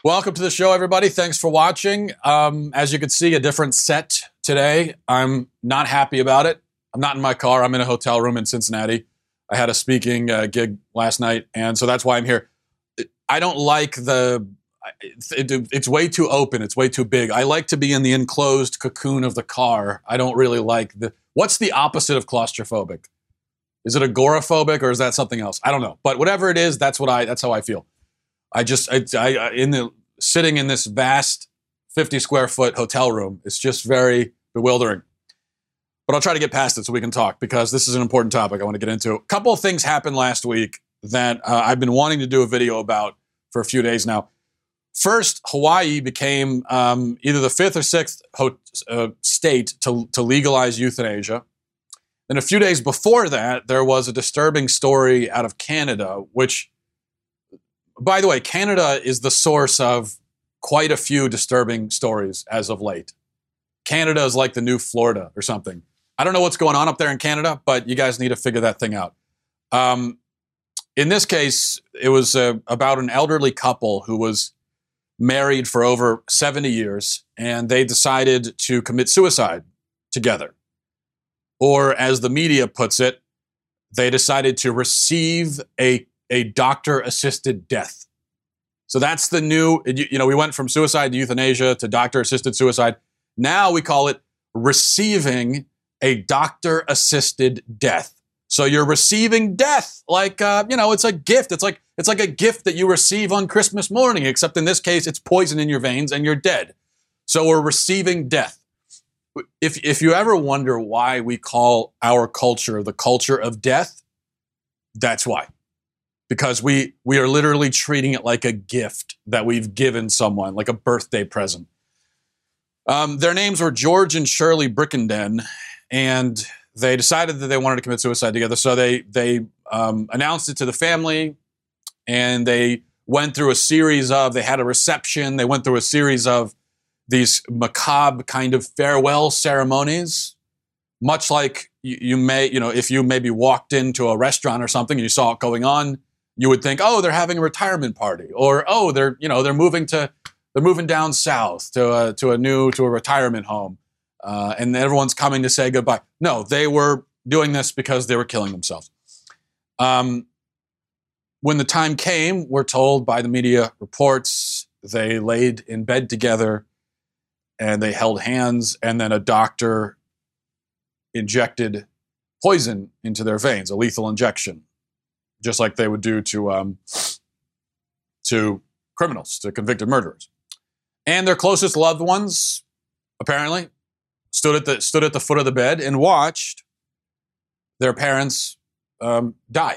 Welcome to the show, everybody. Thanks for watching. As you can see, a different set today. I'm not happy about it. I'm not in my car. I'm in a hotel room in Cincinnati. I had a speaking gig last night, and so that's why I'm here. I don't like it's way too open. It's way too big. I like to be in the enclosed cocoon of the car. I don't really like what's the opposite of claustrophobic? Is it agoraphobic or is that something else? I don't know. But whatever it is, that's how I feel. Sitting in this vast 50 square foot hotel room, it's just very bewildering. But I'll try to get past it so we can talk because this is an important topic I want to get into. A couple of things happened last week that I've been wanting to do a video about for a few days now. First, Hawaii became either the fifth or sixth state to legalize euthanasia. Then a few days before that, there was a disturbing story out of Canada, which, by the way, Canada is the source of quite a few disturbing stories as of late. Canada is like the new Florida or something. I don't know what's going on up there in Canada, but you guys need to figure that thing out. In this case, it was about an elderly couple who was married for over 70 years, and they decided to commit suicide together. Or as the media puts it, they decided to receive a doctor-assisted death. So that's the new, we went from suicide to euthanasia to doctor-assisted suicide. Now we call it receiving a doctor-assisted death. So you're receiving death like, it's a gift. It's like a gift that you receive on Christmas morning, except in this case, it's poison in your veins and you're dead. So we're receiving death. If you ever wonder why we call our culture the culture of death, that's why. Because we are literally treating it like a gift that we've given someone, like a birthday present. Their names were George and Shirley Brickenden, and they decided that they wanted to commit suicide together. So they announced it to the family, and they went through they had a reception. They went through a series of these macabre kind of farewell ceremonies, much like you may, if you maybe walked into a restaurant or something and you saw it going on, you would think, oh, they're having a retirement party, or oh, they're moving down south to a retirement home, and everyone's coming to say goodbye. No, they were doing this because they were killing themselves. When the time came, we're told by the media reports, they laid in bed together and they held hands, and then a doctor injected poison into their veins, a lethal injection, just like they would do to criminals, to convicted murderers. And their closest loved ones, apparently, stood at the foot of the bed and watched their parents die.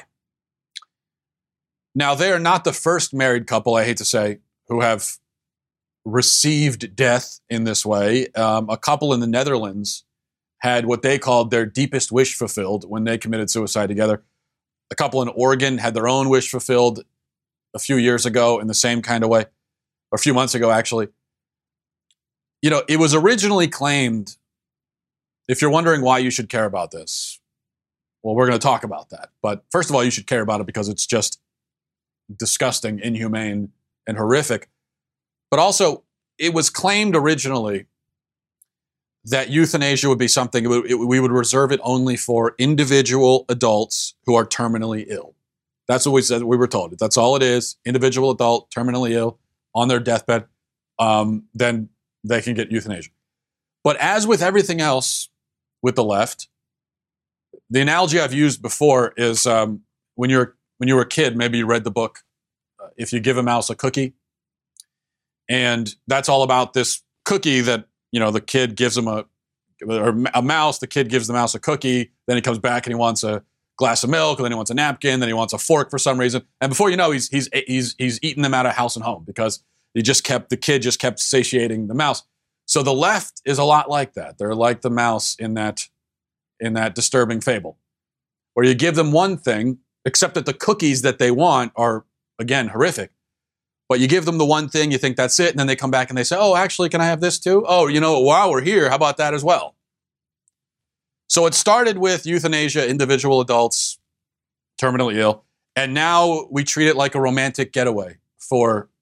Now, they are not the first married couple, I hate to say, who have received death in this way. A couple in the Netherlands had what they called their deepest wish fulfilled when they committed suicide together. A couple in Oregon had their own wish fulfilled a few years ago in the same kind of way, or a few months ago, actually. It was originally claimed, if you're wondering why you should care about this, well, we're going to talk about that. But first of all, you should care about it because it's just disgusting, inhumane, and horrific. But also, it was claimed originally that euthanasia would be something, we would reserve it only for individual adults who are terminally ill. That's what we were told. That's all it is, individual adult, terminally ill, on their deathbed, then they can get euthanasia. But as with everything else with the left, the analogy I've used before is when you were a kid, maybe you read the book, If You Give a Mouse a Cookie. And that's all about this cookie that, the kid gives him a mouse, the kid gives the mouse a cookie, then he comes back and he wants a glass of milk, and then he wants a napkin, then he wants a fork for some reason. And before you know, he's eating them out of house and home because the kid just kept satiating the mouse. So the left is a lot like that. They're like the mouse in that disturbing fable, where you give them one thing, except that the cookies that they want are, again, horrific. But you give them the one thing, you think that's it, and then they come back and they say, oh, actually, can I have this too? Oh, while we're here, how about that as well? So it started with euthanasia, individual adults, terminally ill, and now we treat it like a romantic getaway for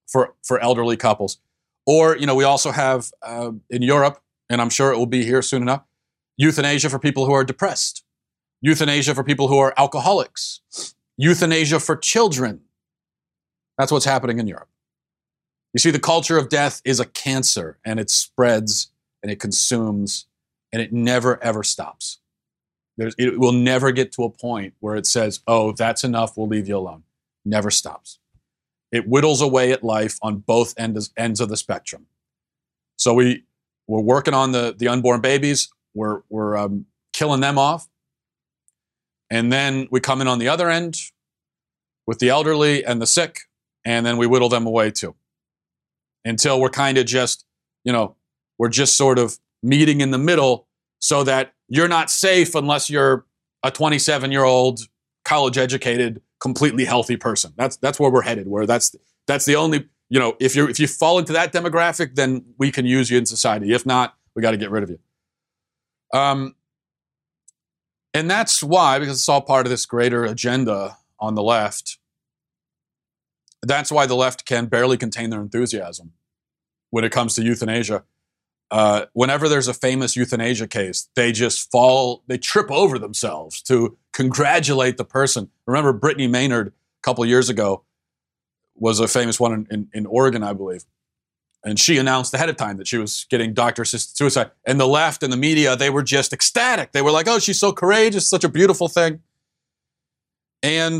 for elderly couples. Or, we also have in Europe, and I'm sure it will be here soon enough, euthanasia for people who are depressed, euthanasia for people who are alcoholics, euthanasia for children. That's what's happening in Europe. You see, the culture of death is a cancer, and it spreads and it consumes, and it never, ever stops. It will never get to a point where it says, oh, that's enough, we'll leave you alone. Never stops. It whittles away at life on both ends of the spectrum. So we're working on the unborn babies. We're killing them off. And then we come in on the other end with the elderly and the sick, and then we whittle them away too. Until we're kind of just, we're just sort of meeting in the middle so that you're not safe unless you're a 27-year-old, college-educated, completely healthy person. That's where we're headed, where that's the only, if you fall into that demographic, then we can use you in society. If not, we got to get rid of you. And that's why, because it's all part of this greater agenda on the left, that's why the left can barely contain their enthusiasm when it comes to euthanasia. Whenever there's a famous euthanasia case, they trip over themselves to congratulate the person. Remember Brittany Maynard a couple of years ago was a famous one in Oregon, I believe. And she announced ahead of time that she was getting doctor-assisted suicide. And the left and the media, they were just ecstatic. They were like, oh, she's so courageous, such a beautiful thing. And,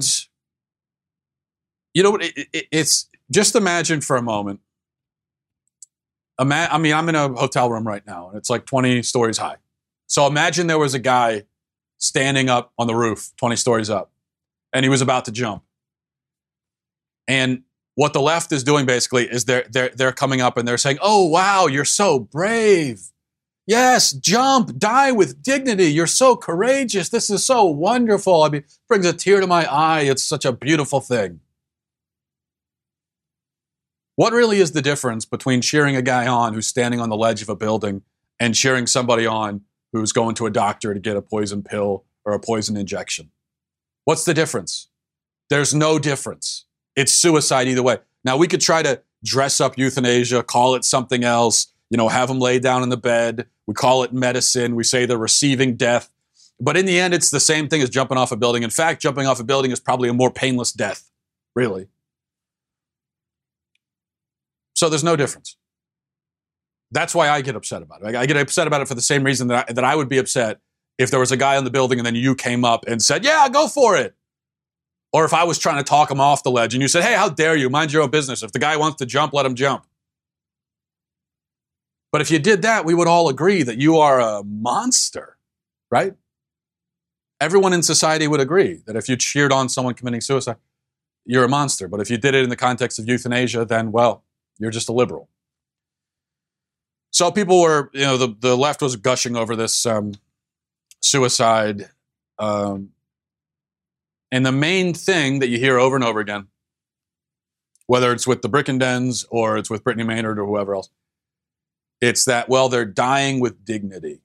it's just imagine for a moment. I'm in a hotel room right now, and it's like 20 stories high. So imagine there was a guy standing up on the roof, 20 stories up, and he was about to jump. And what the left is doing basically is they're coming up and they're saying, oh, wow, you're so brave. Yes, jump, die with dignity. You're so courageous. This is so wonderful. I mean, it brings a tear to my eye. It's such a beautiful thing. What really is the difference between cheering a guy on who's standing on the ledge of a building and cheering somebody on who's going to a doctor to get a poison pill or a poison injection? What's the difference? There's no difference. It's suicide either way. Now, we could try to dress up euthanasia, call it something else, have them lay down in the bed. We call it medicine. We say they're receiving death. But in the end, it's the same thing as jumping off a building. In fact, jumping off a building is probably a more painless death, really. So there's no difference. That's why I get upset about it. I get upset about it for the same reason that I would be upset if there was a guy on the building and then you came up and said, yeah, go for it. Or if I was trying to talk him off the ledge and you said, hey, how dare you? Mind your own business. If the guy wants to jump, let him jump. But if you did that, we would all agree that you are a monster, right? Everyone in society would agree that if you cheered on someone committing suicide, you're a monster. But if you did it in the context of euthanasia, then, well, you're just a liberal. So people were, the left was gushing over this suicide. And the main thing that you hear over and over again, whether it's with the Brickendens or it's with Brittany Maynard or whoever else, it's that, well, they're dying with dignity.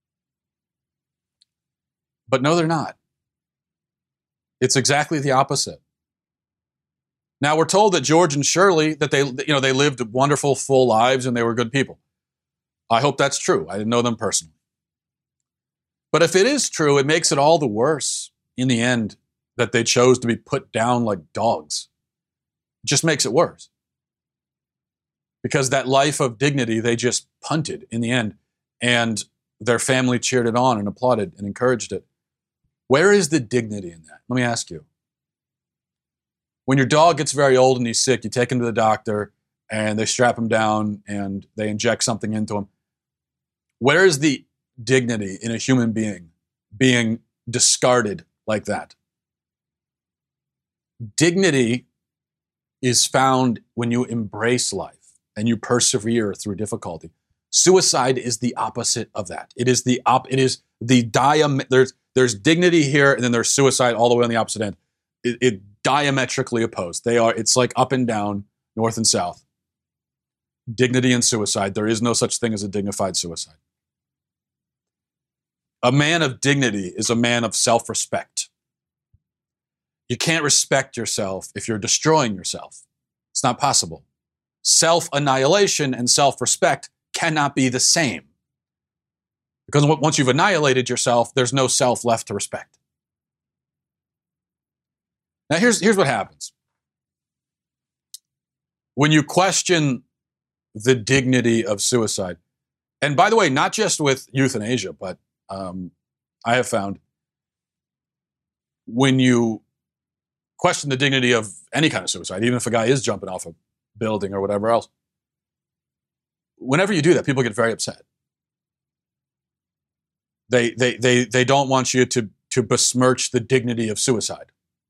But no, they're not. It's exactly the opposite. Now, we're told that George and Shirley, that they lived wonderful, full lives and they were good people. I hope that's true. I didn't know them personally. But if it is true, it makes it all the worse in the end that they chose to be put down like dogs. It just makes it worse. Because that life of dignity, they just punted in the end. And their family cheered it on and applauded and encouraged it. Where is the dignity in that? Let me ask you. When your dog gets very old and he's sick, you take him to the doctor and they strap him down and they inject something into him. Where is the dignity in a human being discarded like that? Dignity is found when you embrace life and you persevere through difficulty. Suicide is the opposite of that. There's dignity here and then there's suicide all the way on the opposite end. It diametrically opposed. It's like up and down, north and south. Dignity and suicide. There is no such thing as a dignified suicide. A man of dignity is a man of self-respect. You can't respect yourself if you're destroying yourself. It's not possible. self-annihilation and self-respect cannot be the same. Because once you've annihilated yourself, there's no self left to respect. Now, here's what happens. When you question the dignity of suicide, and by the way, not just with euthanasia, but I have found when you question the dignity of any kind of suicide, even if a guy is jumping off a building or whatever else, whenever you do that, people get very upset. They don't want you to besmirch the dignity of suicide.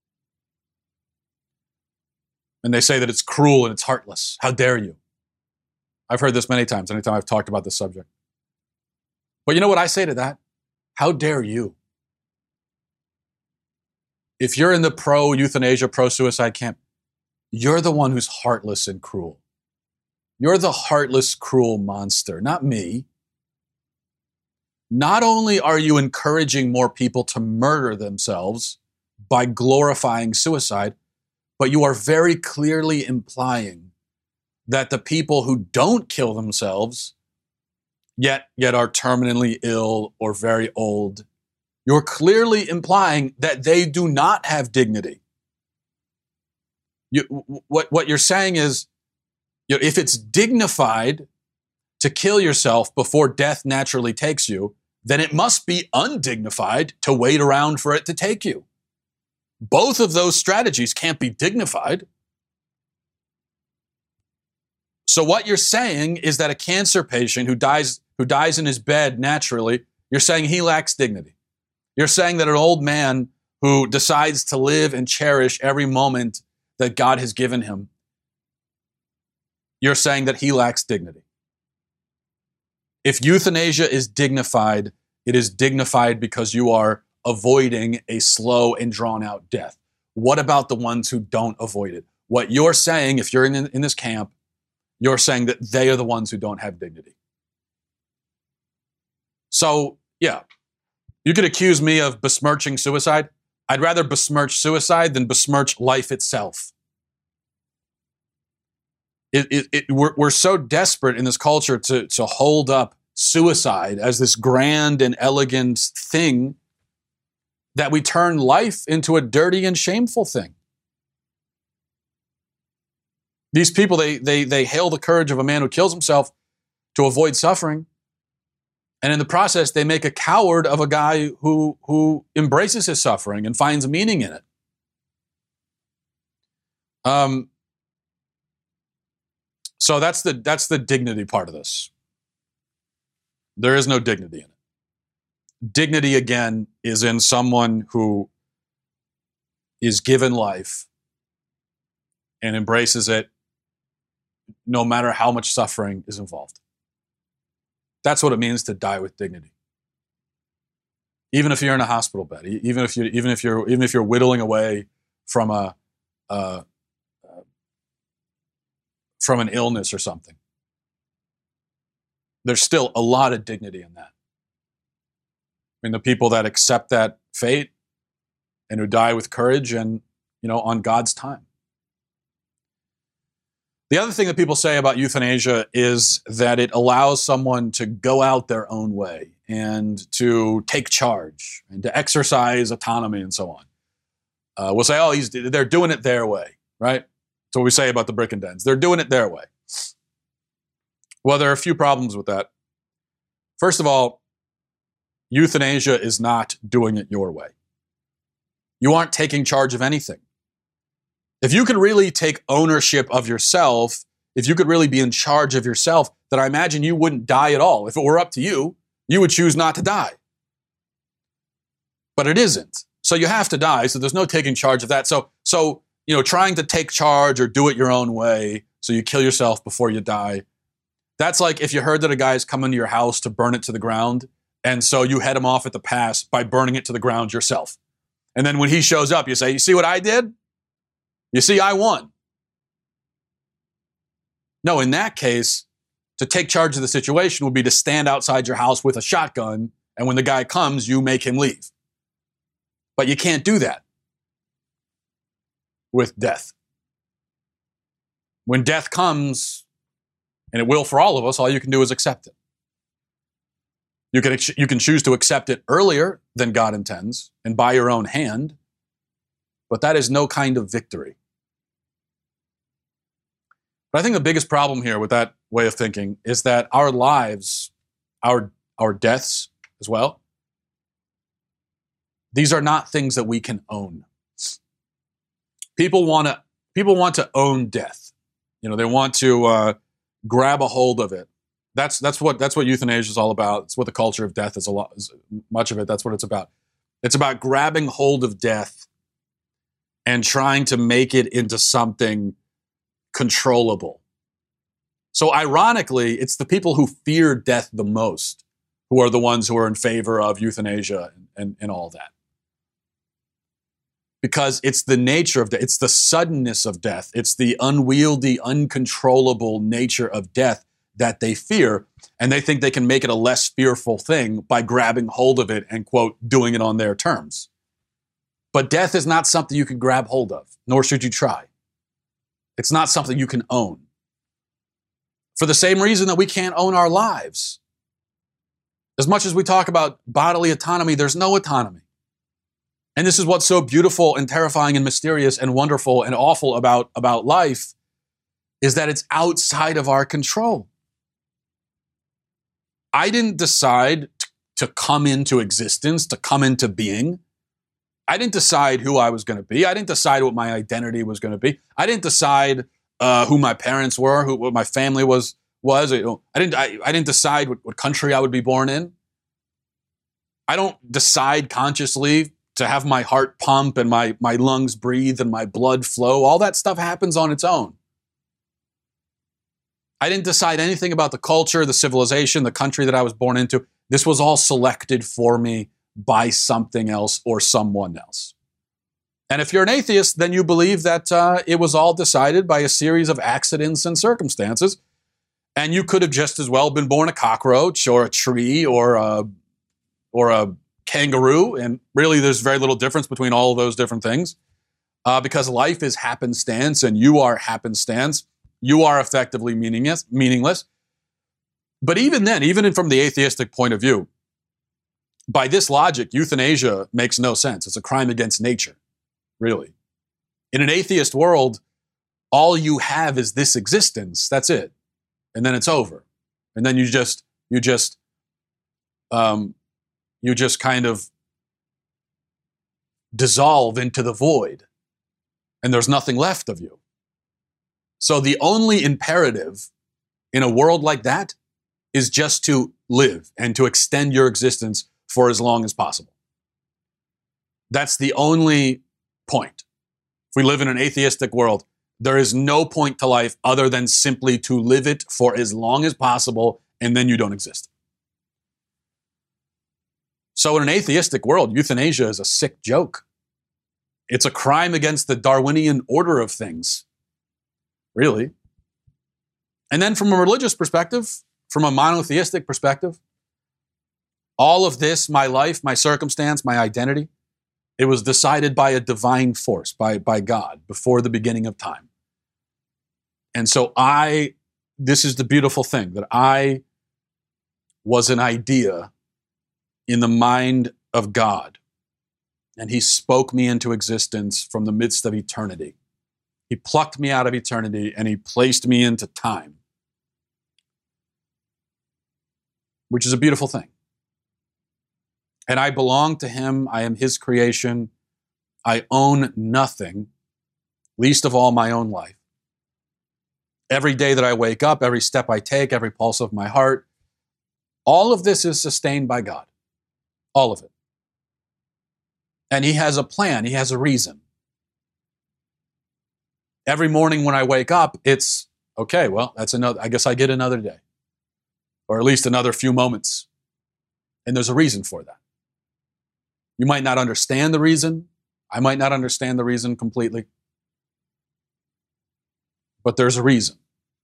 And they say that it's cruel and it's heartless. How dare you? I've heard this many times, anytime I've talked about this subject. But you know what I say to that? How dare you? If you're in the pro-euthanasia, pro-suicide camp, you're the one who's heartless and cruel. You're the heartless, cruel monster, not me. Not only are you encouraging more people to murder themselves by glorifying suicide, but you are very clearly implying that the people who don't kill themselves, yet are terminally ill or very old, you're clearly implying that they do not have dignity. What you're saying is, if it's dignified to kill yourself before death naturally takes you, then it must be undignified to wait around for it to take you. Both of those strategies can't be dignified. So what you're saying is that a cancer patient who dies in his bed naturally, you're saying he lacks dignity. You're saying that an old man who decides to live and cherish every moment that God has given him, you're saying that he lacks dignity. If euthanasia is dignified, it is dignified because you are avoiding a slow and drawn-out death. What about the ones who don't avoid it? What you're saying, if you're in this camp, you're saying that they are the ones who don't have dignity. So, yeah, you could accuse me of besmirching suicide. I'd rather besmirch suicide than besmirch life itself. We're so desperate in this culture to hold up suicide as this grand and elegant thing that we turn life into a dirty and shameful thing. These people, they hail the courage of a man who kills himself to avoid suffering. And in the process, they make a coward of a guy who embraces his suffering and finds meaning in it. So that's the dignity part of this. There is no dignity in it. Dignity, again, is in someone who is given life and embraces it no matter how much suffering is involved. That's what it means to die with dignity. Even if you're in a hospital bed, even if you're whittling away from from an illness or something, there's still a lot of dignity in that. I mean, the people that accept that fate and who die with courage and, on God's time. The other thing that people say about euthanasia is that it allows someone to go out their own way and to take charge and to exercise autonomy and so on. We'll say, they're doing it their way, right? That's what we say about the brick and dens. They're doing it their way. Well, there are a few problems with that. First of all, euthanasia is not doing it your way. You aren't taking charge of anything. If you could really take ownership of yourself, if you could really be in charge of yourself, then I imagine you wouldn't die at all. If it were up to you, you would choose not to die. But it isn't. So you have to die, so there's no taking charge of that. So trying to take charge or do it your own way, so you kill yourself before you die, that's like if you heard that a guy is coming to your house to burn it to the ground, and so you head him off at the pass by burning it to the ground yourself. And then when he shows up, you say, you see what I did? You see, I won. No, in that case, to take charge of the situation would be to stand outside your house with a shotgun, and when the guy comes, you make him leave. But you can't do that with death. When death comes, And it will for all of us. All you can do is accept it. You can choose to accept it earlier than God intends and by your own hand, but that is no kind of victory. But I think the biggest problem here with that way of thinking is that our lives, our deaths as well, these are not things that we can own. People want to own death. They want to grab a hold of it. That's what euthanasia is all about. It's what the culture of death is much of it. That's what it's about. It's about grabbing hold of death and trying to make it into something controllable. So ironically, it's the people who fear death the most who are the ones who are in favor of euthanasia and all that. Because it's the nature of death, it's the suddenness of death, it's the unwieldy, uncontrollable nature of death that they fear, and they think they can make it a less fearful thing by grabbing hold of it and, quote, doing it on their terms. But death is not something you can grab hold of, nor should you try. It's not something you can own. For the same reason that we can't own our lives. As much as we talk about bodily autonomy, there's no autonomy. And this is what's so beautiful and terrifying and mysterious and wonderful and awful about life, is that it's outside of our control. I didn't decide to come into existence, to come into being. I didn't decide who I was going to be. I didn't decide what my identity was going to be. I didn't decide who my parents were, what my family was. I didn't decide what country I would be born in. I don't decide consciously to have my heart pump and my lungs breathe and my blood flow. All that stuff happens on its own. I didn't decide anything about the culture, the civilization, the country that I was born into. This was all selected for me by something else or someone else. And if you're an atheist, then you believe that it was all decided by a series of accidents and circumstances. And you could have just as well been born a cockroach or a tree or a kangaroo. And really, there's very little difference between all of those different things because life is happenstance and you are happenstance. You are effectively meaningless. But even then, even from the atheistic point of view, by this logic, euthanasia makes no sense. It's a crime against nature, really. In an atheist world, all you have is this existence. That's it. And then it's over. And then you just kind of dissolve into the void. And there's nothing left of you. So the only imperative in a world like that is just to live and to extend your existence for as long as possible. That's the only point. If we live in an atheistic world, there is no point to life other than simply to live it for as long as possible, and then you don't exist. So in an atheistic world, euthanasia is a sick joke. It's a crime against the Darwinian order of things, really. And then from a religious perspective, from a monotheistic perspective, all of this, my life, my circumstance, my identity, it was decided by a divine force, by God, before the beginning of time. And so this is the beautiful thing, that I was an idea in the mind of God. And he spoke me into existence from the midst of eternity. He plucked me out of eternity and he placed me into time, which is a beautiful thing. And I belong to him. I am his creation. I own nothing, least of all my own life. Every day that I wake up, every step I take, every pulse of my heart, all of this is sustained by God. All of it. And he has a plan. He has a reason. Every morning when I wake up, it's, okay, well, I guess I get another day. Or at least another few moments. And there's a reason for that. You might not understand the reason. I might not understand the reason completely. But there's a reason.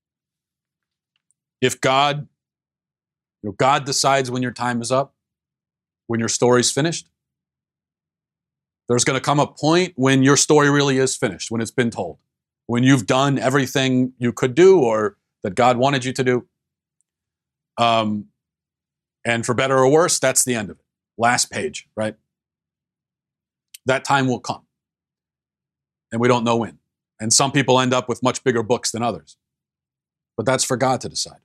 If God decides when your time is up, when your story's finished, there's going to come a point when your story really is finished, when it's been told, when you've done everything you could do or that God wanted you to do. And for better or worse, that's the end of it. Last page, right? That time will come. And we don't know when. And some people end up with much bigger books than others. But that's for God to decide.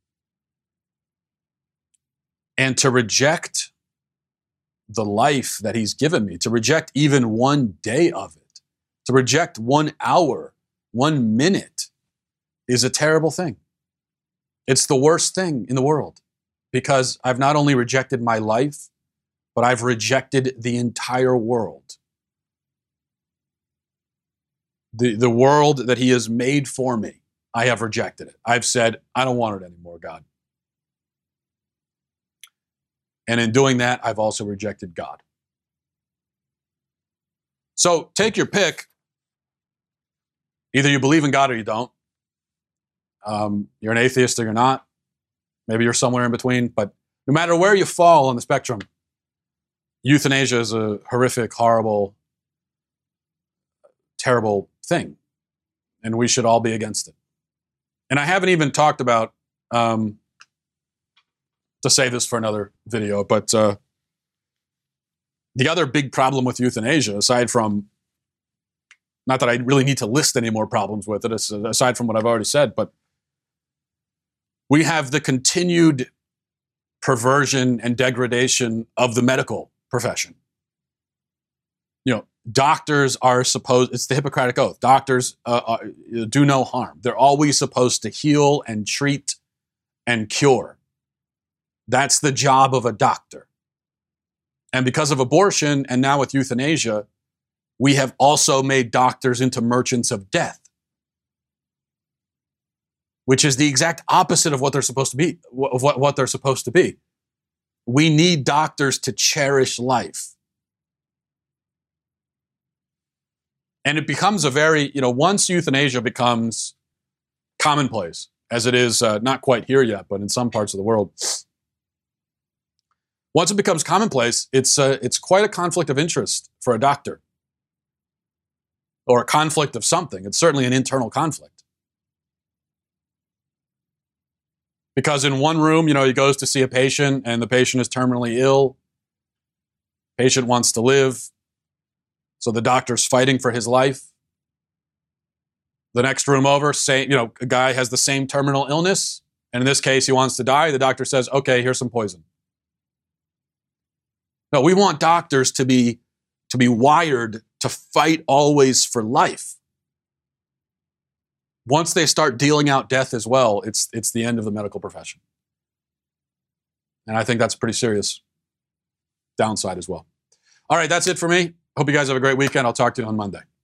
And to reject the life that he's given me, to reject even 1 day of it, to reject 1 hour, 1 minute is a terrible thing. It's the worst thing in the world because I've not only rejected my life, but I've rejected the entire world. The world that he has made for me, I have rejected it. I've said, I don't want it anymore, God. And in doing that, I've also rejected God. So take your pick. Either you believe in God or you don't. You're an atheist or you're not. Maybe you're somewhere in between. But no matter where you fall on the spectrum, euthanasia is a horrific, horrible, terrible thing. And we should all be against it. And I haven't even talked about, to save this for another video, but the other big problem with euthanasia, aside from, not that I really need to list any more problems with it, aside from what I've already said, but we have the continued perversion and degradation of the medical profession. You know, doctors are supposed, it's the Hippocratic Oath, doctors do no harm. They're always supposed to heal and treat and cure. That's the job of a doctor. And because of abortion, and now with euthanasia, we have also made doctors into merchants of death, which is the exact opposite of what they're supposed to be, of what they're supposed to be. We need doctors to cherish life. And it becomes a very, once euthanasia becomes commonplace, as it is not quite here yet, but in some parts of the world, once it becomes commonplace, it's quite a conflict of interest for a doctor. Or a conflict of something. It's certainly an internal conflict. Because in one room, he goes to see a patient and the patient is terminally ill. Patient wants to live. So the doctor's fighting for his life. The next room over, a guy has the same terminal illness. And in this case, he wants to die. The doctor says, okay, here's some poison. No, we want doctors to be wired to fight always for life. Once they start dealing out death as well, it's the end of the medical profession. And I think that's a pretty serious downside as well. All right, that's it for me. Hope you guys have a great weekend. I'll talk to you on Monday.